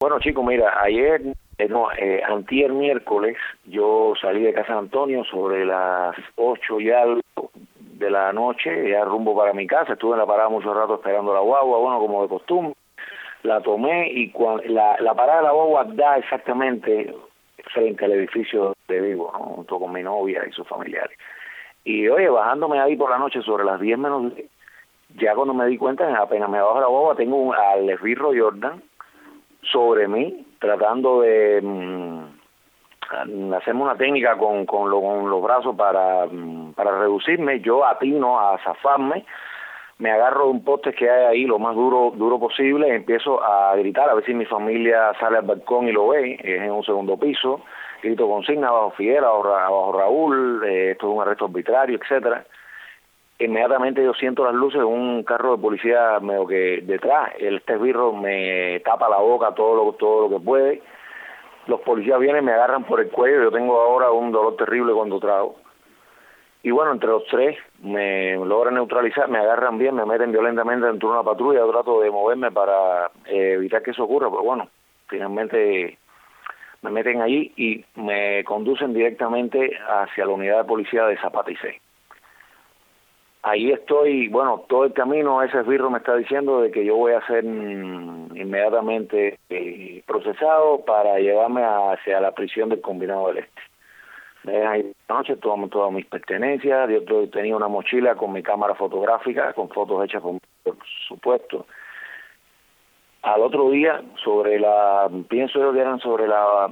Bueno, chicos, mira, ayer, antier miércoles, yo salí de Casa de Antonio sobre las 8 y algo de la noche, ya rumbo para mi casa. Estuve en la parada mucho rato esperando la guagua, bueno, como de costumbre. La tomé y la parada de la guagua da exactamente frente al edificio de vivo, ¿no? Junto con mi novia y sus familiares. Y oye, bajándome ahí por la noche sobre las 10 menos 10, ya cuando me di cuenta, apenas me bajo la guagua, tengo al esbirro Jordan sobre mí, tratando de hacerme una técnica con los brazos para reducirme. Yo atino a zafarme, me agarro de un poste que hay ahí lo más duro posible, empiezo a gritar, a ver si mi familia sale al balcón y lo ve, es en un segundo piso, grito consigna abajo Figuera, abajo Raúl, esto es un arresto arbitrario, etcétera. Inmediatamente yo siento las luces de un carro de policía medio que detrás, este esbirro me tapa la boca todo lo que puede, los policías vienen, me agarran por el cuello, yo tengo ahora un dolor terrible cuando trago, y bueno, entre los tres me logran neutralizar, me agarran bien, me meten violentamente dentro de una patrulla, yo trato de moverme para evitar que eso ocurra, pero bueno, finalmente me meten allí y me conducen directamente hacia la unidad de policía de Zapata y C. Ahí estoy, bueno, todo el camino ese esbirro me está diciendo de que yo voy a ser inmediatamente procesado para llevarme hacia la prisión del Combinado del Este. Me dejan ahí esta noche, todas mis pertenencias, yo tenía una mochila con mi cámara fotográfica, con fotos hechas por supuesto. Al otro día, pienso yo que eran sobre la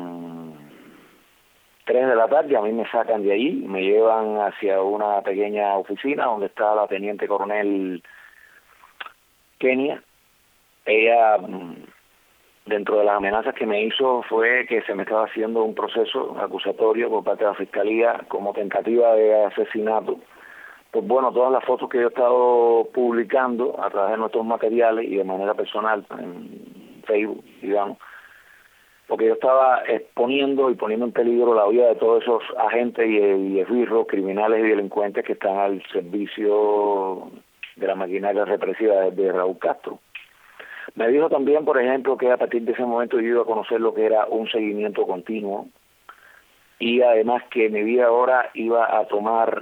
3 de la tarde, a mí me sacan de allí, me llevan hacia una pequeña oficina donde está la teniente coronel Kenia. Ella, dentro de las amenazas que me hizo, fue que se me estaba haciendo un proceso acusatorio por parte de la Fiscalía como tentativa de asesinato. Pues bueno, todas las fotos que yo he estado publicando a través de nuestros materiales y de manera personal en Facebook, digamos, porque yo estaba exponiendo y poniendo en peligro la vida de todos esos agentes y esbirros, criminales y delincuentes que están al servicio de la maquinaria represiva de Raúl Castro. Me dijo también, por ejemplo, que a partir de ese momento yo iba a conocer lo que era un seguimiento continuo y además que mi vida ahora iba a tomar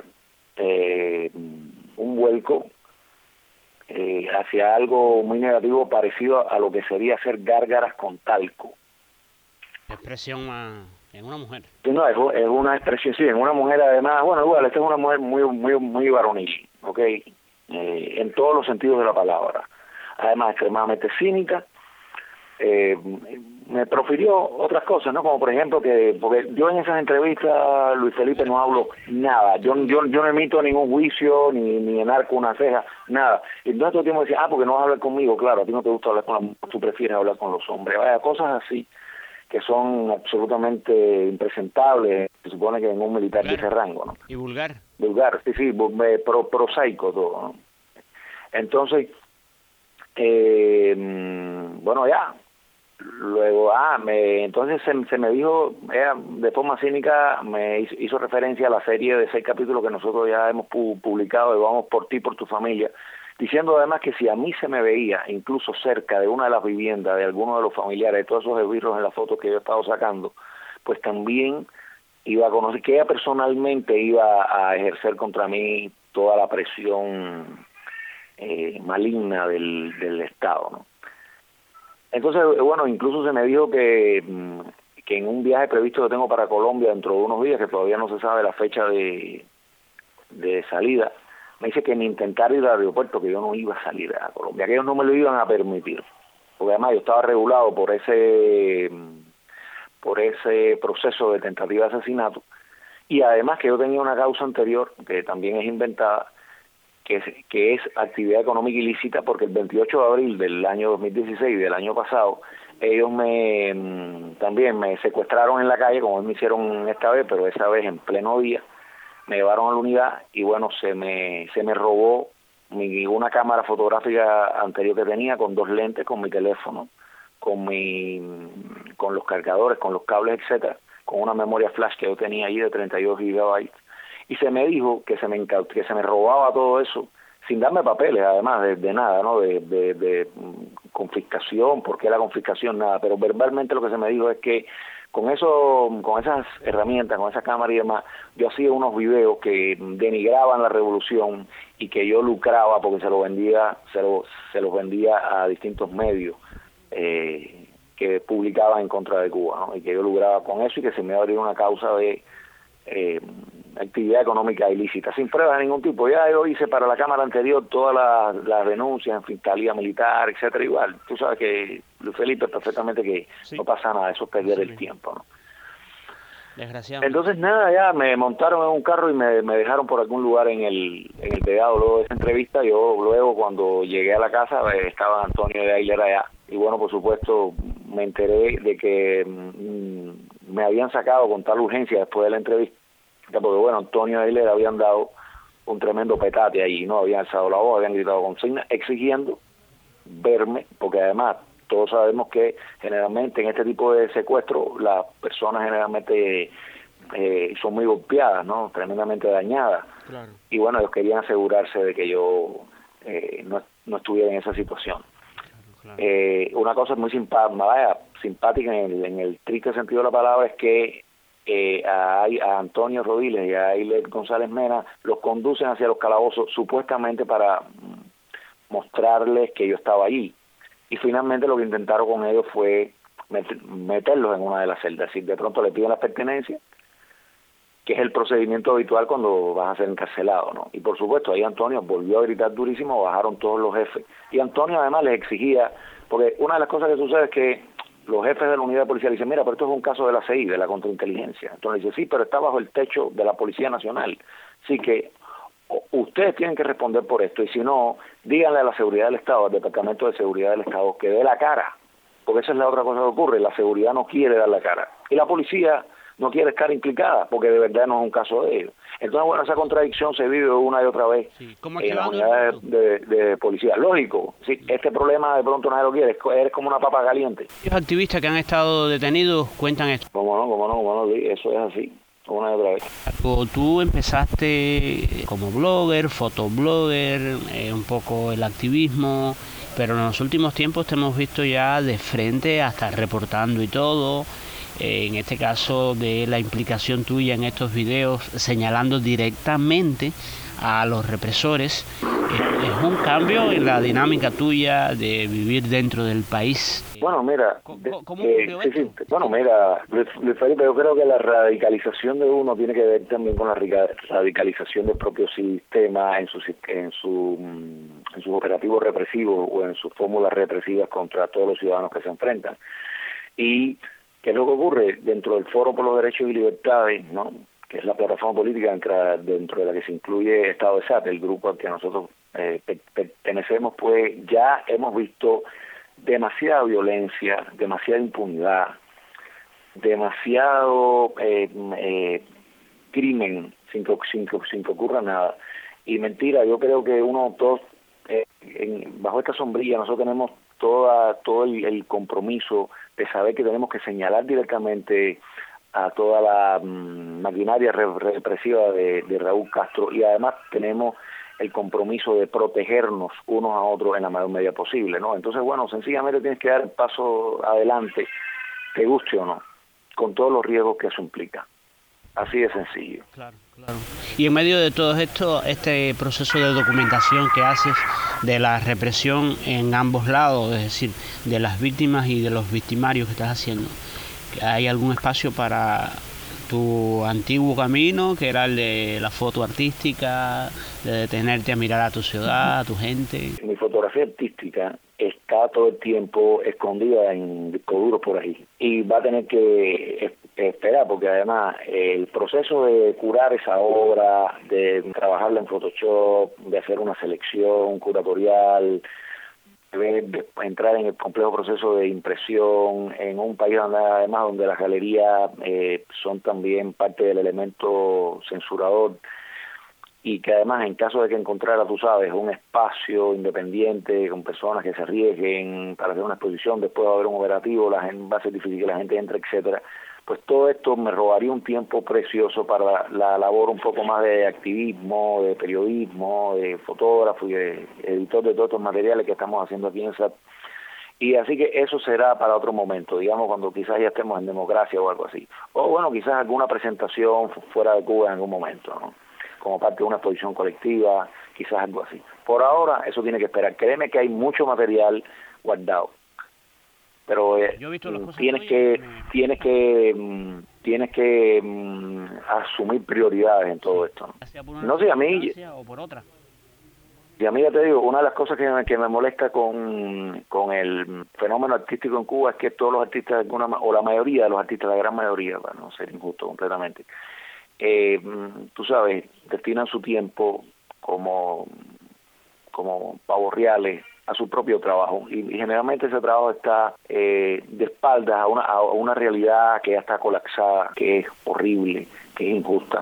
un vuelco hacia algo muy negativo parecido a lo que sería hacer gárgaras con talco. Expresión en una mujer. No, es una expresión, sí, en una mujer además, bueno, igual, esta es una mujer muy varonil, ¿ok? En todos los sentidos de la palabra. Además, extremadamente cínica. Me profirió otras cosas, ¿no? Como por ejemplo porque yo en esas entrevistas, Luis Felipe, no hablo nada. Yo no emito ningún juicio, ni enarco una ceja, nada. Y entonces todo el tiempo decía, porque no vas a hablar conmigo, claro, a ti no te gusta hablar con la mujer, tú prefieres hablar con los hombres. Vaya, cosas así que son absolutamente impresentables, se supone que en un militar de ese rango, ¿no? Y vulgar. Vulgar, sí, prosaico todo, ¿no? Entonces, bueno, ya, luego, entonces se me dijo, de forma cínica, me hizo referencia a la serie de 6 capítulos que nosotros ya hemos publicado de Vamos por ti, por tu familia, diciendo además que si a mí se me veía incluso cerca de una de las viviendas de alguno de los familiares, de todos esos esbirros en las fotos que yo he estado sacando, pues también iba a conocer que ella personalmente iba a ejercer contra mí toda la presión maligna del Estado, ¿no? Entonces, bueno, incluso se me dijo que en un viaje previsto que tengo para Colombia dentro de unos días, que todavía no se sabe la fecha de salida, me dice que ni intentar ir al aeropuerto, que yo no iba a salir a Colombia, que ellos no me lo iban a permitir, porque además yo estaba regulado por ese proceso de tentativa de asesinato, y además que yo tenía una causa anterior, que también es inventada, que es actividad económica ilícita, porque el 28 de abril del año 2016, del año pasado, ellos también me secuestraron en la calle, como me hicieron esta vez, pero esa vez en pleno día, me llevaron a la unidad y bueno, se me robó una cámara fotográfica anterior que tenía con 2 lentes, con mi teléfono, con los cargadores, con los cables, etcétera, con una memoria flash que yo tenía ahí de 32 gigabytes. Y se me dijo que se me robaba todo eso sin darme papeles, además de nada, ¿no? De confiscación, ¿por qué la confiscación? Nada, pero verbalmente lo que se me dijo es que con esas herramientas, con esa cámara y demás, yo hacía unos videos que denigraban la revolución y que yo lucraba porque se los vendía a distintos medios que publicaban en contra de Cuba, ¿no? Y que yo lucraba con eso y que se me abría una causa de actividad económica ilícita, sin pruebas de ningún tipo. Ya yo hice para la Cámara anterior todas las denuncias en fiscalía militar, etcétera, igual. Tú sabes que, Luis Felipe, perfectamente que sí, no pasa nada, eso es perder el tiempo, ¿no? Desgraciadamente. Entonces nada, ya me montaron en un carro y me dejaron por algún lugar en el Pegado luego de esa entrevista. Yo luego cuando llegué a la casa estaba Antonio de Aguilera allá y bueno, por supuesto me enteré de que me habían sacado con tal urgencia después de la entrevista, porque bueno, Antonio de Aguilera habían dado un tremendo petate ahí, no habían alzado la voz, habían gritado consigna exigiendo verme, porque además todos sabemos que generalmente en este tipo de secuestros las personas generalmente son muy golpeadas, ¿no? Tremendamente dañadas. Claro. Y bueno, ellos querían asegurarse de que yo no estuviera en esa situación. Claro. Una cosa muy simpática en el triste sentido de la palabra es que a Antonio Rodiles y a Ailet González Mena los conducen hacia los calabozos supuestamente para mostrarles que yo estaba allí. Y finalmente lo que intentaron con ellos fue meterlos en una de las celdas. Si de pronto le piden las pertenencias, que es el procedimiento habitual cuando vas a ser encarcelado, ¿no? Y por supuesto, ahí Antonio volvió a gritar durísimo, bajaron todos los jefes. Y Antonio además les exigía, porque una de las cosas que sucede es que los jefes de la unidad policial dicen, mira, pero esto es un caso de la CI, de la contrainteligencia. Entonces dice, sí, pero está bajo el techo de la Policía Nacional. Así que ustedes tienen que responder por esto, y si no, díganle a la seguridad del Estado, al Departamento de Seguridad del Estado, que dé la cara, porque esa es la otra cosa que ocurre, la seguridad no quiere dar la cara, y la policía no quiere estar implicada, porque de verdad no es un caso de ellos. Entonces, bueno, esa contradicción se vive una y otra vez en las unidades de policía. Lógico, sí, este problema de pronto nadie lo quiere, eres como una papa caliente. Los activistas que han estado detenidos cuentan esto. Cómo no, eso es así. Una y otra vez. Tú empezaste como blogger, fotoblogger, un poco el activismo, pero en los últimos tiempos te hemos visto ya de frente, hasta reportando y todo. En este caso de la implicación tuya en estos videos, señalando directamente a los represores. Es un cambio en la dinámica tuya de vivir dentro del país. Bueno, mira, ¿Cómo ocurrió esto? Sí, bueno, mira, Luis Felipe, yo creo que la radicalización de uno tiene que ver también con la radicalización del propio sistema en sus operativos represivos o en sus fórmulas represivas contra todos los ciudadanos que se enfrentan. Y ¿qué es lo que ocurre? Dentro del Foro por los Derechos y Libertades, ¿no?, que es la plataforma política dentro de la que se incluye Estado de SAT, el grupo al que nosotros pertenecemos, pues ya hemos visto demasiada violencia, demasiada impunidad, demasiado crimen sin que ocurra nada. Y mentira, yo creo que todos, bajo esta sombrilla, nosotros tenemos todo el compromiso de saber que tenemos que señalar directamente a toda la maquinaria represiva de Raúl Castro, y además tenemos el compromiso de protegernos unos a otros en la mayor medida posible, ¿no? Entonces, bueno, sencillamente tienes que dar el paso adelante, te guste o no, con todos los riesgos que eso implica. Así de sencillo. Claro. Y en medio de todo esto, este proceso de documentación que haces de la represión en ambos lados, es decir, de las víctimas y de los victimarios que estás haciendo, ¿hay algún espacio para tu antiguo camino, que era el de la foto artística, de detenerte a mirar a tu ciudad, a tu gente? Mi fotografía artística está todo el tiempo escondida en discos duros por ahí, y va a tener que esperar, porque además el proceso de curar esa obra, de trabajarla en Photoshop, de hacer una selección curatorial, de entrar en el complejo proceso de impresión en un país donde las galerías son también parte del elemento censurador, y que además en caso de que encontrara, tú sabes, un espacio independiente con personas que se arriesguen para hacer una exposición, después va a haber un operativo, va a ser difícil que la gente entre, etcétera, pues todo esto me robaría un tiempo precioso para la labor un poco más de activismo, de periodismo, de fotógrafo y de editor de todos estos materiales que estamos haciendo aquí en SAT. Y así que eso será para otro momento, digamos cuando quizás ya estemos en democracia o algo así. O bueno, quizás alguna presentación fuera de Cuba en algún momento, ¿no? Como parte de una exposición colectiva, quizás algo así. Por ahora eso tiene que esperar. Créeme que hay mucho material guardado, pero Yo he visto las cosas tienes tuyas que asumir prioridades en todo esto, ¿no? sea por una No sé, a mí... circunstancia o por otra. Y a mí ya te digo, una de las cosas que me molesta con el fenómeno artístico en Cuba es que todos los artistas, o la mayoría de los artistas, la gran mayoría, para no ser injusto completamente, tú sabes, destinan su tiempo como pavos reales a su propio trabajo y generalmente ese trabajo está de espaldas a una realidad que ya está colapsada, que es horrible, que es injusta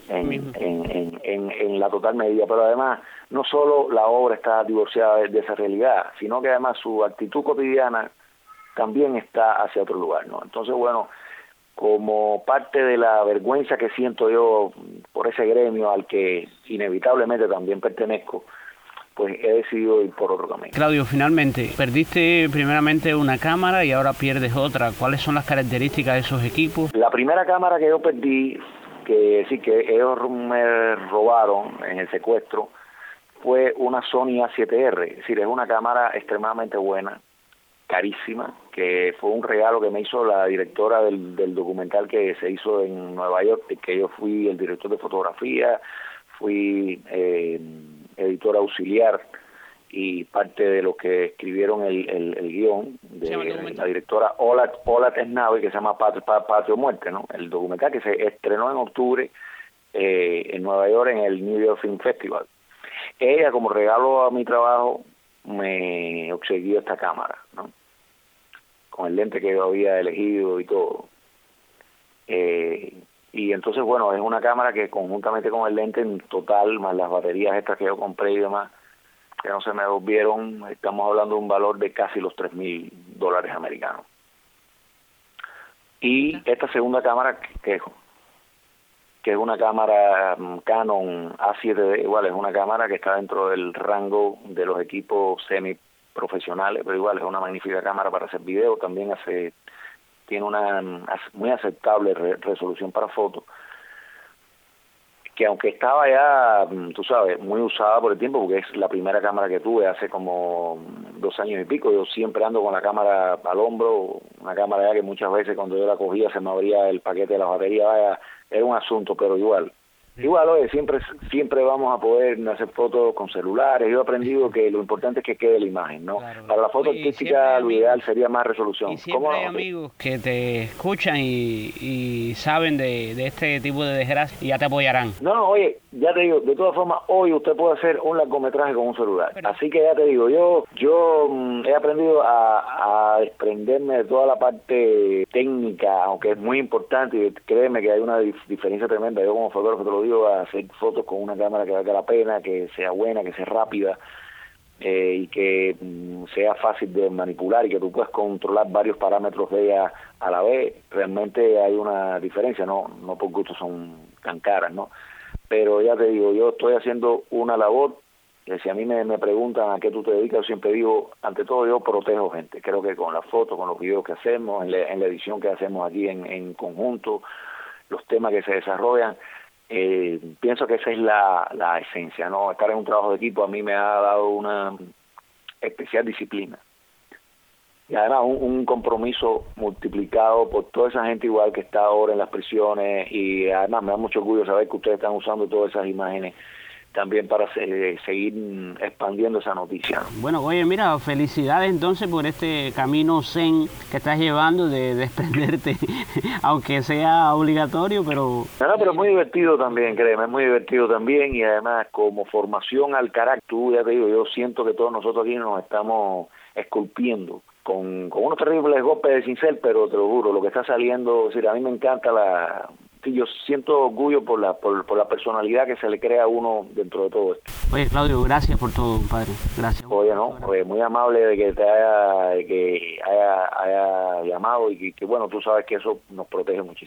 en la total medida, pero además no solo la obra está divorciada de esa realidad, sino que además su actitud cotidiana también está hacia otro lugar, ¿no? Entonces, bueno, como parte de la vergüenza que siento yo por ese gremio al que inevitablemente también pertenezco, pues he decidido ir por otro camino. Claudio, finalmente, perdiste primeramente una cámara y ahora pierdes otra. ¿Cuáles son las características de esos equipos? La primera cámara que yo perdí, que sí que ellos me robaron en el secuestro, fue una Sony A7R, es decir, es una cámara extremadamente buena, carísima, que fue un regalo que me hizo la directora del documental que se hizo en Nueva York, que yo fui el director de fotografía, fui editor auxiliar y parte de los que escribieron el guión de la directora Ola Tesnavi, que se llama Patria o Muerte, ¿no? El documental que se estrenó en octubre en Nueva York en el New York Film Festival. Ella, como regalo a mi trabajo, me obsequió esta cámara, ¿no? Con el lente que yo había elegido y todo. Y entonces, bueno, es una cámara que conjuntamente con el lente en total, más las baterías estas que yo compré y demás, que no se me volvieron, estamos hablando de un valor de casi los $3,000 americanos. Y esta segunda cámara, que es una cámara Canon A7D, igual es una cámara que está dentro del rango de los equipos semiprofesionales, pero igual es una magnífica cámara para hacer video, también tiene una muy aceptable resolución para fotos, que aunque estaba ya, tú sabes, muy usada por el tiempo, porque es la primera cámara que tuve hace como 2 años y pico, yo siempre ando con la cámara al hombro, una cámara ya que muchas veces cuando yo la cogía se me abría el paquete de la batería, vaya, era un asunto, pero igual, oye, siempre vamos a poder hacer fotos con celulares. Yo he aprendido que lo importante es que quede la imagen, ¿no? Claro. Para la foto artística lo ideal sería más resolución. Y siempre hay amigos que te escuchan y saben de este tipo de desgracia y ya te apoyarán. No, oye, ya te digo, de todas formas, hoy usted puede hacer un largometraje con un celular. Pero, así que ya te digo, yo he aprendido a desprenderme de toda la parte técnica, aunque es muy importante, y créeme que hay una diferencia tremenda. Yo como fotógrafo te lo digo, a hacer fotos con una cámara que valga la pena, que sea buena, que sea rápida y que sea fácil de manipular y que tú puedas controlar varios parámetros de ella a la vez. Realmente hay una diferencia, no por gusto son tan caras, ¿no? Pero ya te digo, yo estoy haciendo una labor que si a mí me preguntan a qué tú te dedicas, yo siempre digo, ante todo yo protejo gente. Creo que con las fotos, con los videos que hacemos, en la edición que hacemos aquí en conjunto, los temas que se desarrollan, pienso que esa es la esencia, ¿no? Estar en un trabajo de equipo a mí me ha dado una especial disciplina y además un compromiso multiplicado por toda esa gente igual que está ahora en las prisiones, y además me da mucho orgullo saber que ustedes están usando todas esas imágenes también para seguir expandiendo esa noticia. Bueno, oye, mira, felicidades entonces por este camino zen que estás llevando de desprenderte, aunque sea obligatorio, pero... No, pero es muy divertido también, créeme, es muy divertido también, y además como formación al carácter, ya te digo, yo siento que todos nosotros aquí nos estamos esculpiendo con unos terribles golpes de cincel, pero te lo juro, lo que está saliendo, es decir, a mí me encanta yo siento orgullo por la personalidad que se le crea a uno dentro de todo esto. Oye, Claudio, gracias por todo, compadre. Gracias. Oye, no, muy amable de que haya llamado y que bueno, tú sabes que eso nos protege muchísimo.